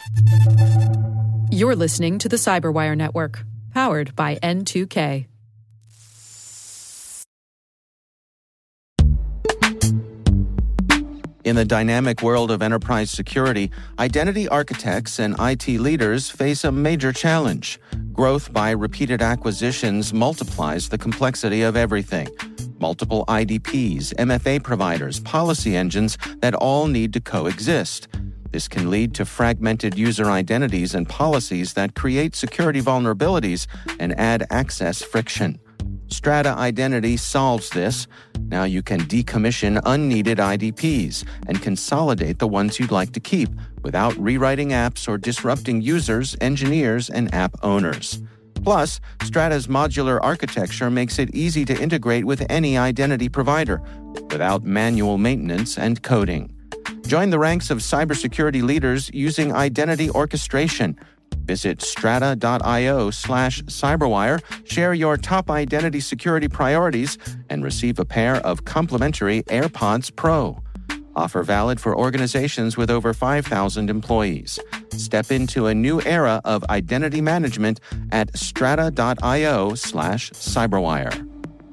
You're listening to the Cyberwire Network, powered by N2K. In the dynamic world of enterprise security, identity architects and IT leaders face a major challenge. Growth by repeated acquisitions multiplies the complexity of everything. Multiple IDPs, MFA providers, policy engines that all need to coexist. This can lead to fragmented user identities and policies that create security vulnerabilities and add access friction. Strata Identity solves this. Now you can decommission unneeded IDPs and consolidate the ones you'd like to keep without rewriting apps or disrupting users, engineers, and app owners. Plus, Strata's modular architecture makes it easy to integrate with any identity provider without manual maintenance and coding. Join the ranks of cybersecurity leaders using identity orchestration. Visit strata.io/cyberwire, share your top identity security priorities, and receive a pair of complimentary AirPods Pro. Offer valid for organizations with over 5,000 employees. Step into a new era of identity management at strata.io/cyberwire.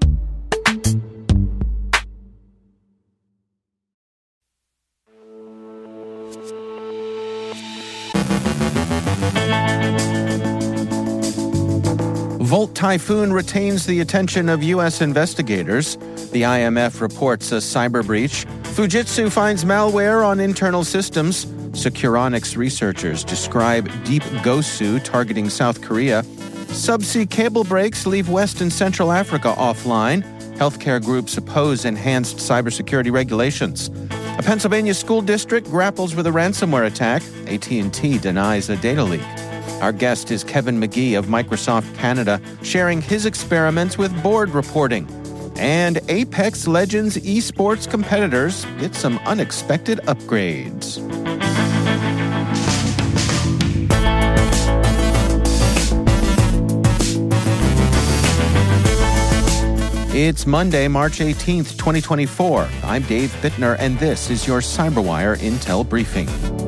Volt Typhoon retains the attention of U.S. investigators. The IMF reports a cyber breach. Fujitsu finds malware on internal systems. Securonics researchers describe deep Gosu targeting South Korea. Subsea cable breaks leave West and Central Africa offline. Healthcare groups oppose enhanced cybersecurity regulations. A Pennsylvania school district grapples with a ransomware attack. AT&T denies a data leak. Our guest is Kevin McGee of Microsoft Canada, sharing his experiments with board reporting. And Apex Legends esports competitors get some unexpected upgrades. It's Monday, March 18th, 2024. I'm Dave Bittner, and this is your CyberWire Intel Briefing.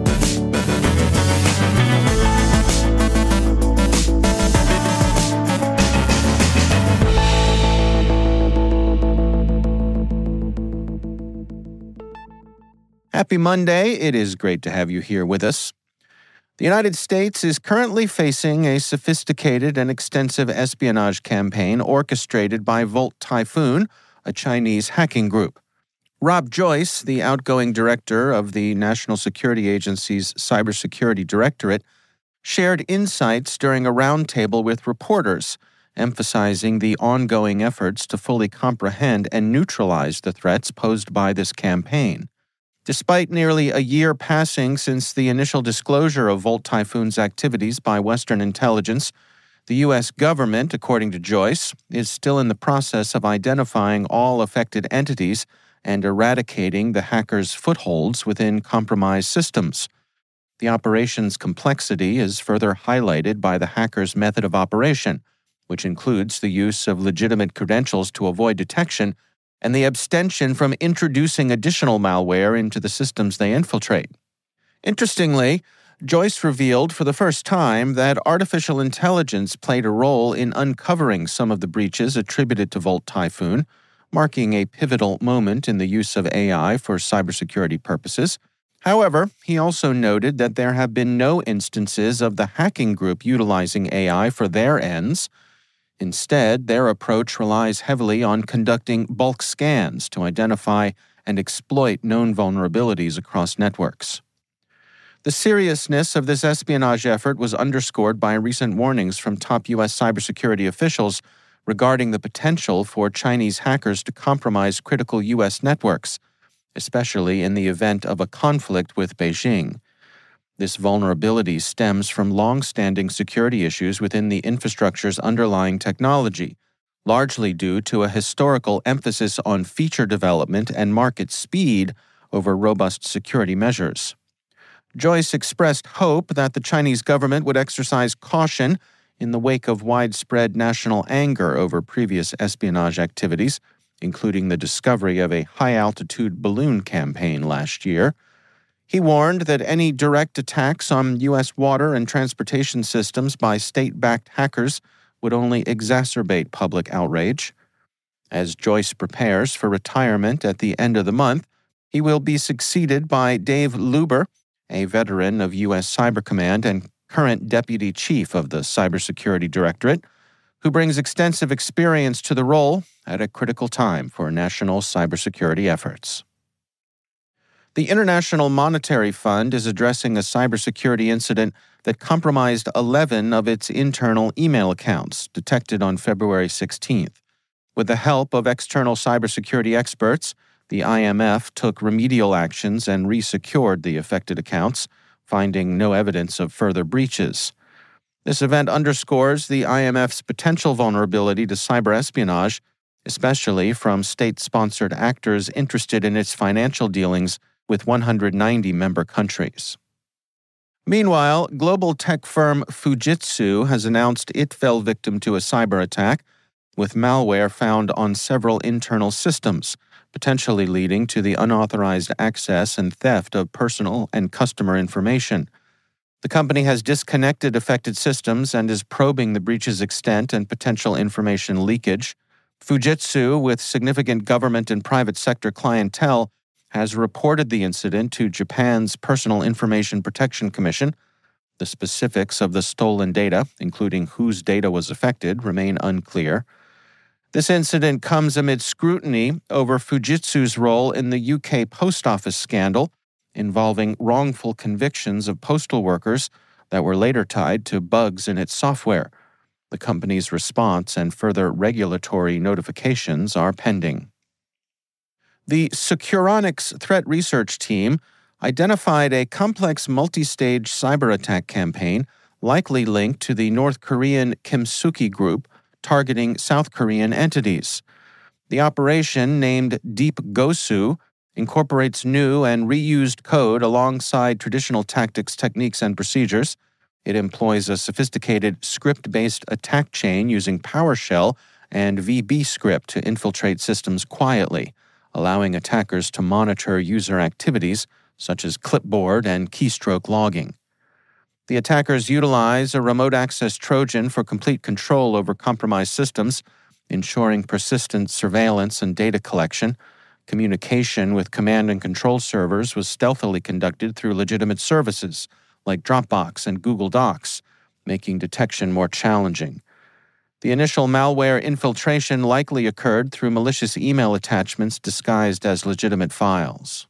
Happy Monday. It is great to have you here with us. The United States is currently facing a sophisticated and extensive espionage campaign orchestrated by Volt Typhoon, a Chinese hacking group. Rob Joyce, the outgoing director of the National Security Agency's Cybersecurity Directorate, shared insights during a roundtable with reporters, emphasizing the ongoing efforts to fully comprehend and neutralize the threats posed by this campaign. Despite nearly a year passing since the initial disclosure of Volt Typhoon's activities by Western intelligence, the U.S. government, according to Joyce, is still in the process of identifying all affected entities and eradicating the hackers' footholds within compromised systems. The operation's complexity is further highlighted by the hackers' method of operation, which includes the use of legitimate credentials to avoid detection and the abstention from introducing additional malware into the systems they infiltrate. Interestingly, Joyce revealed for the first time that artificial intelligence played a role in uncovering some of the breaches attributed to Volt Typhoon, marking a pivotal moment in the use of AI for cybersecurity purposes. However, he also noted that there have been no instances of the hacking group utilizing AI for their ends. Instead, their approach relies heavily on conducting bulk scans to identify and exploit known vulnerabilities across networks. The seriousness of this espionage effort was underscored by recent warnings from top U.S. cybersecurity officials regarding the potential for Chinese hackers to compromise critical U.S. networks, especially in the event of a conflict with Beijing. This vulnerability stems from long-standing security issues within the infrastructure's underlying technology, largely due to a historical emphasis on feature development and market speed over robust security measures. Joyce expressed hope that the Chinese government would exercise caution in the wake of widespread national anger over previous espionage activities, including the discovery of a high-altitude balloon campaign last year. He warned that any direct attacks on U.S. water and transportation systems by state-backed hackers would only exacerbate public outrage. As Joyce prepares for retirement at the end of the month, he will be succeeded by Dave Luber, a veteran of U.S. Cyber Command and current deputy chief of the Cybersecurity Directorate, who brings extensive experience to the role at a critical time for national cybersecurity efforts. The International Monetary Fund is addressing a cybersecurity incident that compromised 11 of its internal email accounts, detected on February 16th. With the help of external cybersecurity experts, the IMF took remedial actions and resecured the affected accounts, finding no evidence of further breaches. This event underscores the IMF's potential vulnerability to cyber espionage, especially from state-sponsored actors interested in its financial dealings with 190 member countries. Meanwhile, global tech firm Fujitsu has announced it fell victim to a cyber attack, with malware found on several internal systems, potentially leading to the unauthorized access and theft of personal and customer information. The company has disconnected affected systems and is probing the breach's extent and potential information leakage. Fujitsu, with significant government and private sector clientele, has reported the incident to Japan's Personal Information Protection Commission. The specifics of the stolen data, including whose data was affected, remain unclear. This incident comes amid scrutiny over Fujitsu's role in the UK post office scandal, involving wrongful convictions of postal workers that were later tied to bugs in its software. The company's response and further regulatory notifications are pending. The Securonics threat research team identified a complex multi-stage cyber attack campaign likely linked to the North Korean Kimsuki group targeting South Korean entities. The operation, named Deep Gosu, incorporates new and reused code alongside traditional tactics, techniques, and procedures. It employs a sophisticated script-based attack chain using PowerShell and VB script to infiltrate systems quietly, allowing attackers to monitor user activities such as clipboard and keystroke logging. The attackers utilize a remote access Trojan for complete control over compromised systems, ensuring persistent surveillance and data collection. Communication with command and control servers was stealthily conducted through legitimate services like Dropbox and Google Docs, making detection more challenging. The initial malware infiltration likely occurred through malicious email attachments disguised as legitimate files.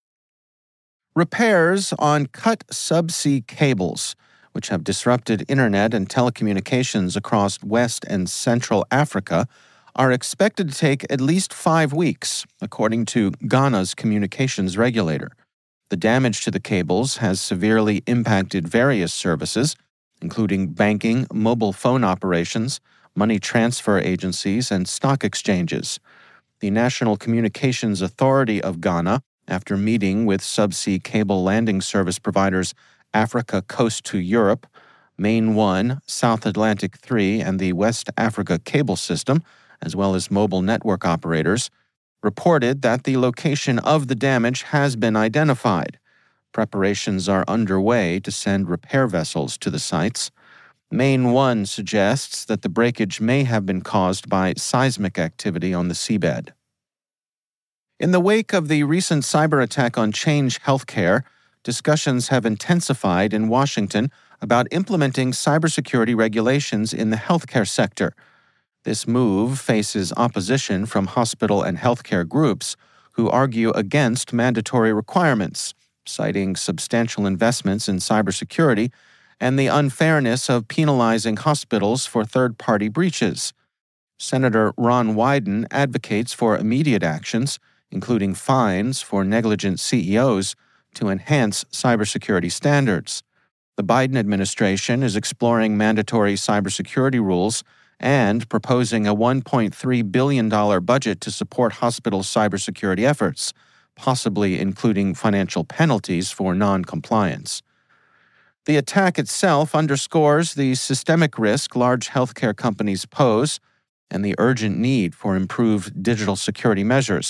Repairs on cut subsea cables, which have disrupted internet and telecommunications across West and Central Africa, are expected to take at least 5 weeks, according to Ghana's communications regulator. The damage to the cables has severely impacted various services, including banking, mobile phone operations, money transfer agencies, and stock exchanges. The National Communications Authority of Ghana, after meeting with subsea cable landing service providers Africa Coast to Europe, Main 1, South Atlantic 3, and the West Africa Cable System, as well as mobile network operators, reported that the location of the damage has been identified. Preparations are underway to send repair vessels to the sites. Main 1 suggests that the breakage may have been caused by seismic activity on the seabed. In the wake of the recent cyber attack on Change Healthcare, discussions have intensified in Washington about implementing cybersecurity regulations in the healthcare sector. This move faces opposition from hospital and healthcare groups who argue against mandatory requirements, citing substantial investments in cybersecurity and the unfairness of penalizing hospitals for third-party breaches. Senator Ron Wyden advocates for immediate actions, including fines for negligent CEOs, to enhance cybersecurity standards. The Biden administration is exploring mandatory cybersecurity rules and proposing a $1.3 billion budget to support hospital cybersecurity efforts, possibly including financial penalties for non-compliance. The attack itself underscores the systemic risk large healthcare companies pose and the urgent need for improved digital security measures,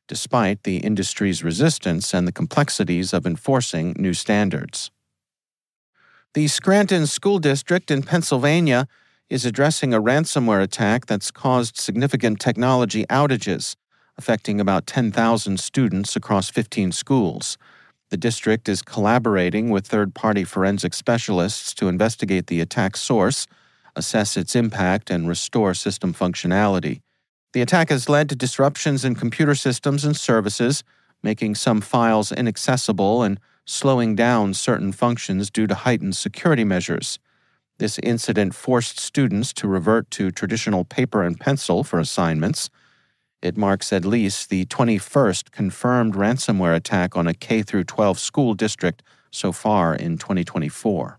despite the industry's resistance and the complexities of enforcing new standards. The Scranton School District in Pennsylvania is addressing a ransomware attack that's caused significant technology outages, affecting about 10,000 students across 15 schools. The district is collaborating with third-party forensic specialists to investigate the attack source, assess its impact, and restore system functionality. The attack has led to disruptions in computer systems and services, making some files inaccessible and slowing down certain functions due to heightened security measures. This incident forced students to revert to traditional paper and pencil for assignments. It marks at least the 21st confirmed ransomware attack on a K-12 school district so far in 2024.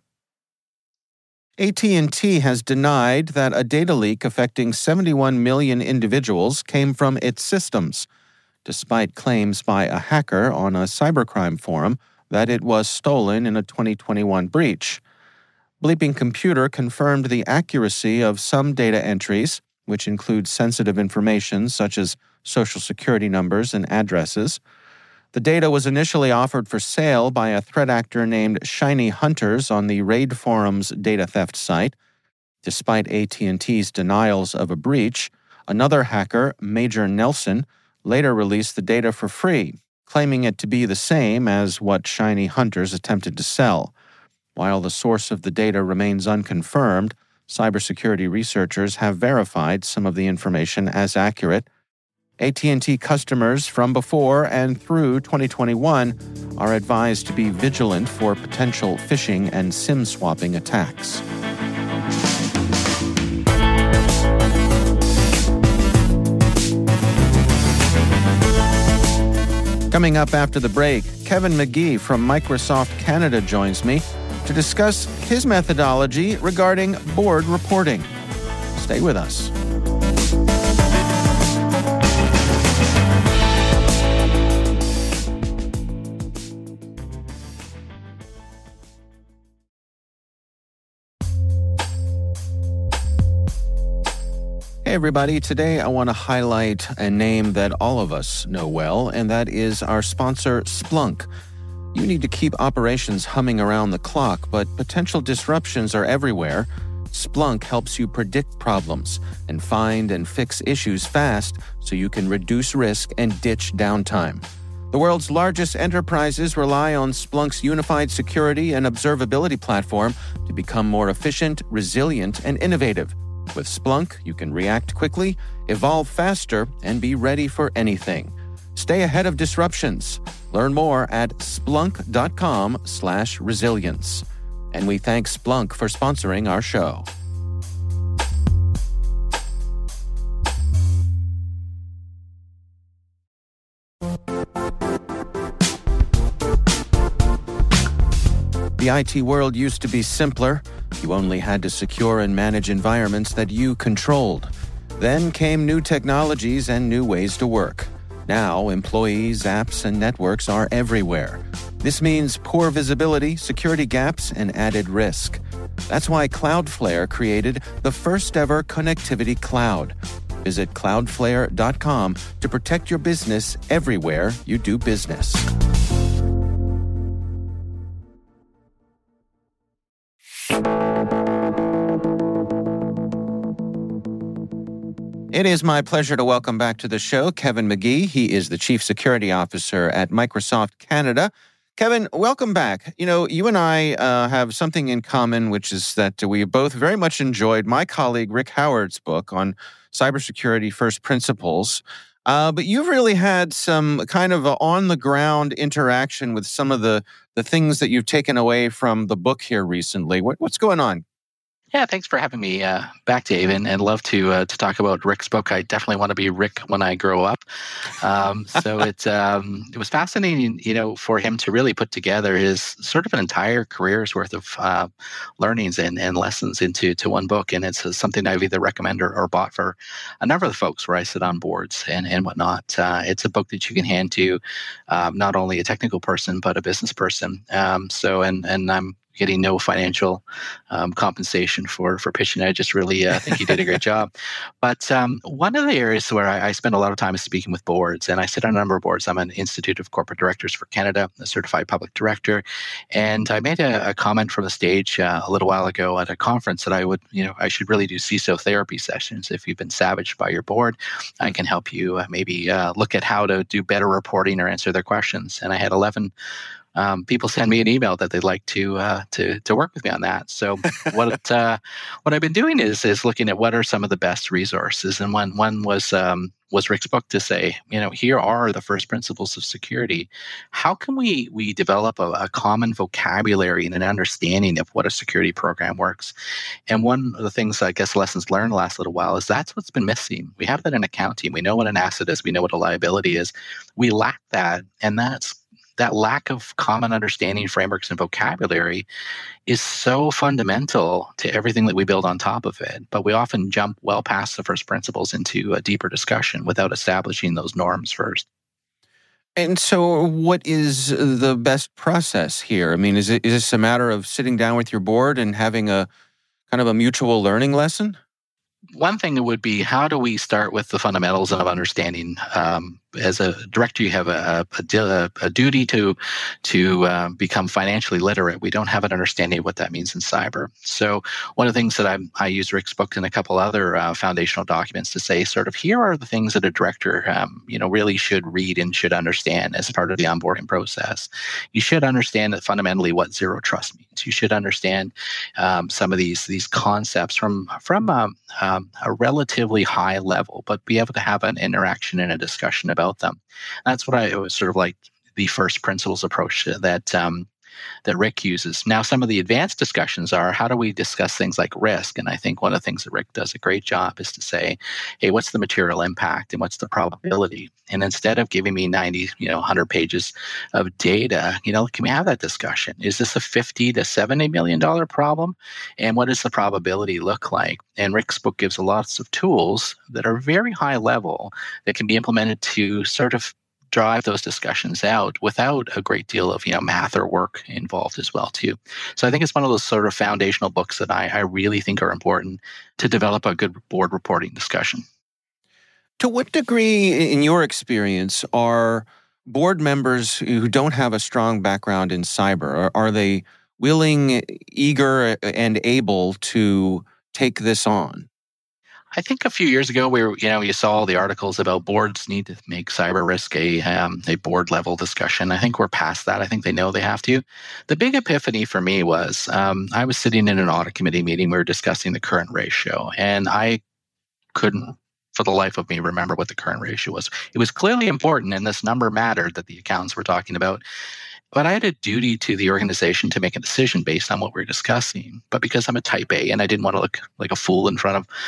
AT&T has denied that a data leak affecting 71 million individuals came from its systems, despite claims by a hacker on a cybercrime forum that it was stolen in a 2021 breach. Bleeping Computer confirmed the accuracy of some data entries, which include sensitive information such as social security numbers and addresses. The data was initially offered for sale by a threat actor named Shiny Hunters on the Raid Forum's data theft site. Despite AT&T's denials of a breach, another hacker, Major Nelson, later released the data for free, claiming it to be the same as what Shiny Hunters attempted to sell. While the source of the data remains unconfirmed, cybersecurity researchers have verified some of the information as accurate. AT&T customers from before and through 2021 are advised to be vigilant for potential phishing and SIM swapping attacks. Coming up after the break, Kevin McGee from Microsoft Canada joins me to discuss his methodology regarding board reporting. Stay with us. Hey everybody, today I want to highlight a name that all of us know well, and that is our sponsor, Splunk. You need to keep operations humming around the clock, but potential disruptions are everywhere. Splunk helps you predict problems and find and fix issues fast so you can reduce risk and ditch downtime. The world's largest enterprises rely on Splunk's unified security and observability platform to become more efficient, resilient, and innovative. With Splunk, you can react quickly, evolve faster, and be ready for anything. Stay ahead of disruptions. Learn more at splunk.com/resilience. And we thank Splunk for sponsoring our show. The IT world used to be simpler. You only had to secure and manage environments that you controlled. Then came new technologies and new ways to work. Now, employees, apps, and networks are everywhere. This means poor visibility, security gaps, and added risk. That's why Cloudflare created the first-ever connectivity cloud. Visit cloudflare.com to protect your business everywhere you do business. It is my pleasure to welcome back to the show Kevin McGee. He is the Chief Security Officer at Microsoft Canada. Kevin, welcome back. You know, you and I have something in common, which is that we both very much enjoyed my colleague Rick Howard's book on cybersecurity first principles. But you've really had some kind of on-the-ground interaction with some of the things that you've taken away from the book here recently. What's going on? Yeah, thanks for having me back, Dave, and love to talk about Rick's book. I definitely want to be Rick when I grow up. So it was fascinating, for him to really put together his sort of an entire career's worth of learnings and lessons into one book. And it's something I've either recommended or bought for a number of the folks where I sit on boards and whatnot. It's a book that you can hand to not only a technical person, but a business person. And I'm getting no financial compensation for pitching. I just really think you did a great job. But one of the areas where I spend a lot of time is speaking with boards, and I sit on a number of boards. I'm an Institute of Corporate Directors for Canada, a certified public director, and I made a comment from the stage a little while ago at a conference that I should really do CISO therapy sessions. If you've been savaged by your board, I can help you maybe look at how to do better reporting or answer their questions. And I had 11 people send me an email that they'd like to work with me on that. So what I've been doing is looking at what are some of the best resources, and one was Rick's book to say, here are the first principles of security. How can we develop a common vocabulary and an understanding of what a security program works? And one of the things, I guess, lessons learned the last little while is that's what's been missing. We have that in accounting. We know what an asset is. We know what a liability is. We lack that, and that lack of common understanding, frameworks, and vocabulary is so fundamental to everything that we build on top of it. But we often jump well past the first principles into a deeper discussion without establishing those norms first. And so what is the best process here? I mean, is this a matter of sitting down with your board and having a kind of a mutual learning lesson? One thing would be, how do we start with the fundamentals of understanding? As a director, you have a duty to become financially literate. We don't have an understanding of what that means in cyber. So one of the things that I use Rick's book and a couple other foundational documents to say, sort of, here are the things that a director really should read and should understand as part of the onboarding process. You should understand that fundamentally what zero trust means. You should understand some of these concepts from a relatively high level, but be able to have an interaction and a discussion about them. That's what I was sort of like the first principles approach that Rick uses. Now, some of the advanced discussions are, how do we discuss things like risk? And I think one of the things that Rick does a great job is to say, hey, what's the material impact and what's the probability? And instead of giving me 90, 100 pages of data, can we have that discussion? Is this a $50 to $70 million problem? And what does the probability look like? And Rick's book gives lots of tools that are very high level that can be implemented to sort of drive those discussions out without a great deal of math or work involved as well too. So I think it's one of those sort of foundational books that I really think are important to develop a good board reporting discussion. To what degree, in your experience, are board members who don't have a strong background in cyber, are they willing, eager, and able to take this on? I think a few years ago, you saw all the articles about boards need to make cyber risk a board level discussion. I think we're past that. I think they know they have to. The big epiphany for me was I was sitting in an audit committee meeting. We were discussing the current ratio, and I couldn't, for the life of me, remember what the current ratio was. It was clearly important, and this number mattered that the accountants were talking about. But I had a duty to the organization to make a decision based on what we were discussing. But because I'm a type A and I didn't want to look like a fool in front of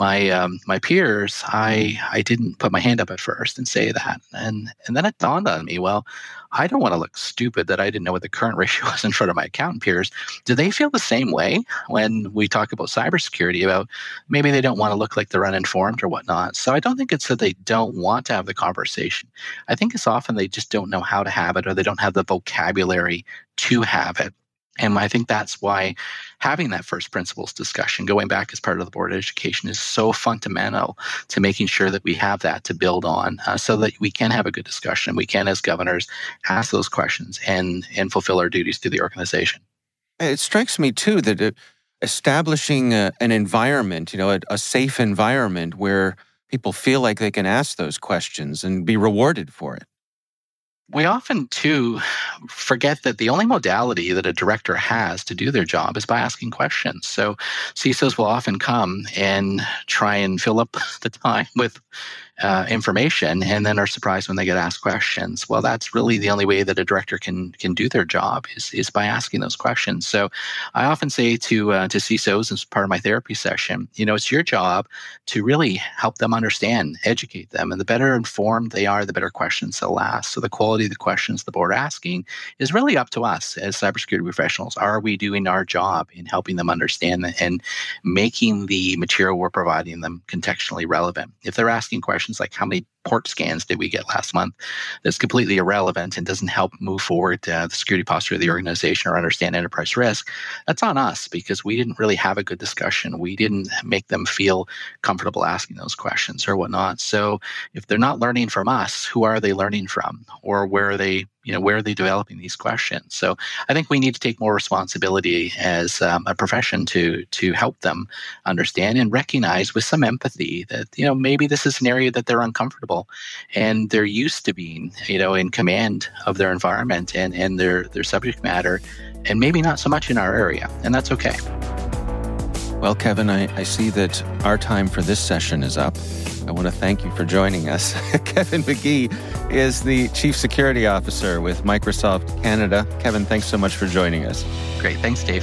my peers, I didn't put my hand up at first and say that. And then it dawned on me, well, I don't want to look stupid that I didn't know what the current ratio was in front of my accountant peers. Do they feel the same way when we talk about cybersecurity, about maybe they don't want to look like they're uninformed or whatnot? So I don't think it's that they don't want to have the conversation. I think it's often they just don't know how to have it, or they don't have the vocabulary to have it. And I think that's why having that first principles discussion, going back as part of the board education, is so fundamental to making sure that we have that to build on, so that we can have a good discussion. We can, as governors, ask those questions and fulfill our duties to the organization. It strikes me, too, that establishing an environment, a safe environment where people feel like they can ask those questions and be rewarded for it. We often, too, forget that the only modality that a director has to do their job is by asking questions. So CISOs will often come and try and fill up the time with information, and then are surprised when they get asked questions. Well, that's really the only way that a director can do their job is by asking those questions. So I often say to CISOs as part of my therapy session, it's your job to really help them understand, educate them, and the better informed they are, the better questions they'll ask. So the quality of the questions the board asking is really up to us as cybersecurity professionals. Are we doing our job in helping them understand and making the material we're providing them contextually relevant? If they're asking questions like, how many port scans did we get last month that's completely irrelevant and doesn't help move forward the security posture of the organization or understand enterprise risk, that's on us because we didn't really have a good discussion. We didn't make them feel comfortable asking those questions or whatnot. So if they're not learning from us, who are they learning from? Or where are they developing these questions? So I think we need to take more responsibility as a profession to help them understand and recognize with some empathy that, maybe this is an area that they're uncomfortable and they're used to being, in command of their environment and their subject matter, and maybe not so much in our area. And that's okay. Well, Kevin, I see that our time for this session is up. I want to thank you for joining us. Kevin McGee is the Chief Security Officer with Microsoft Canada. Kevin, thanks so much for joining us. Great. Thanks, Dave.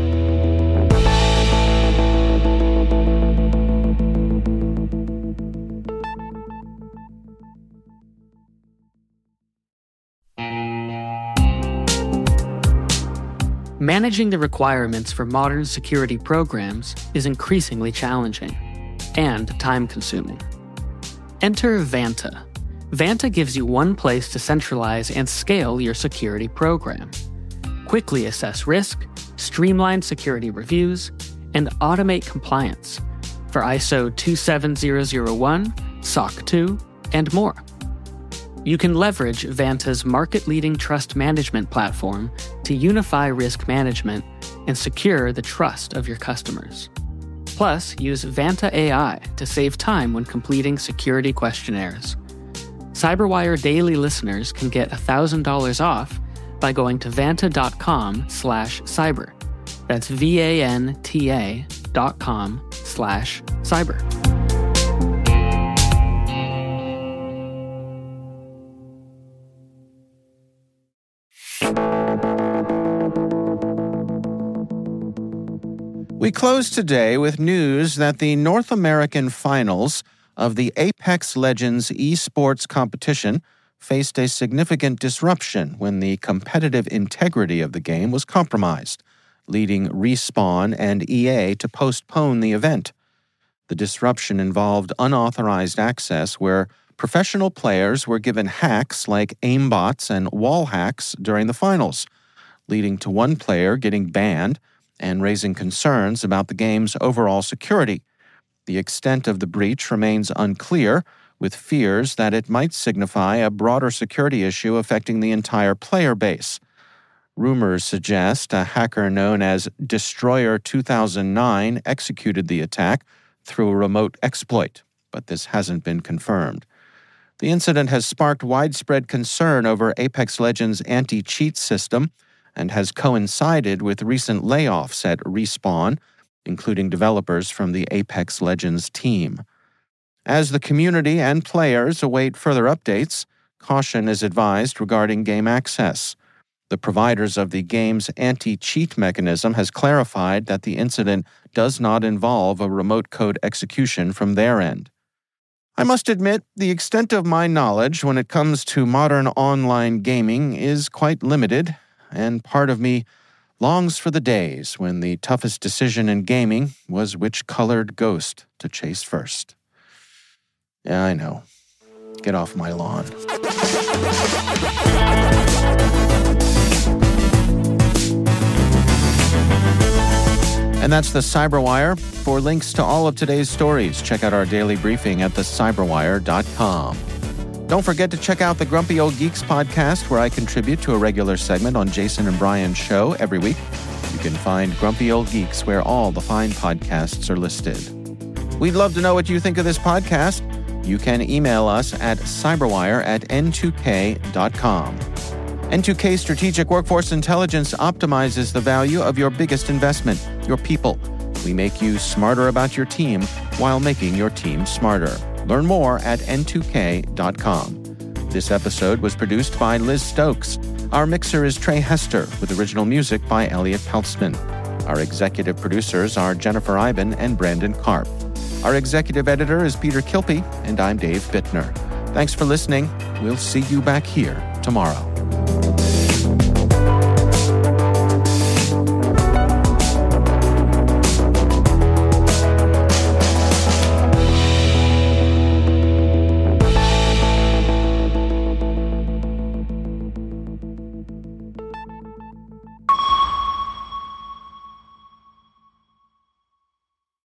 Managing the requirements for modern security programs is increasingly challenging and time-consuming. Enter Vanta. Vanta gives you one place to centralize and scale your security program. Quickly assess risk, streamline security reviews, and automate compliance for ISO 27001, SOC 2, and more. You can leverage Vanta's market-leading trust management platform to unify risk management and secure the trust of your customers. Plus, use Vanta AI to save time when completing security questionnaires. CyberWire Daily listeners can get $1,000 off by going to vanta.com/cyber. That's VANTA.com/cyber. We close today with news that the North American finals of the Apex Legends esports competition faced a significant disruption when the competitive integrity of the game was compromised, leading Respawn and EA to postpone the event. The disruption involved unauthorized access where professional players were given hacks like aimbots and wall hacks during the finals, leading to one player getting banned and raising concerns about the game's overall security. The extent of the breach remains unclear, with fears that it might signify a broader security issue affecting the entire player base. Rumors suggest a hacker known as Destroyer 2009 executed the attack through a remote exploit, but this hasn't been confirmed. The incident has sparked widespread concern over Apex Legends' anti-cheat system and has coincided with recent layoffs at Respawn, including developers from the Apex Legends team. As the community and players await further updates, caution is advised regarding game access. The providers of the game's anti-cheat mechanism has clarified that the incident does not involve a remote code execution from their end. I must admit, the extent of my knowledge when it comes to modern online gaming is quite limited, and part of me longs for the days when the toughest decision in gaming was which colored ghost to chase first. Yeah, I know. Get off my lawn. And that's the CyberWire. For links to all of today's stories, check out our daily briefing at thecyberwire.com. Don't forget to check out the Grumpy Old Geeks podcast, where I contribute to a regular segment on Jason and Brian's show every week. You can find Grumpy Old Geeks where all the fine podcasts are listed. We'd love to know what you think of this podcast. You can email us at cyberwire@n2k.com. N2K Strategic Workforce Intelligence optimizes the value of your biggest investment, your people. We make you smarter about your team while making your team smarter. Learn more at n2k.com. This episode was produced by Liz Stokes. Our mixer is Trey Hester, with original music by Elliot Peltzman. Our executive producers are Jennifer Iben and Brandon Karp. Our executive editor is Peter Kilpie, and I'm Dave Bittner. Thanks for listening. We'll see you back here tomorrow.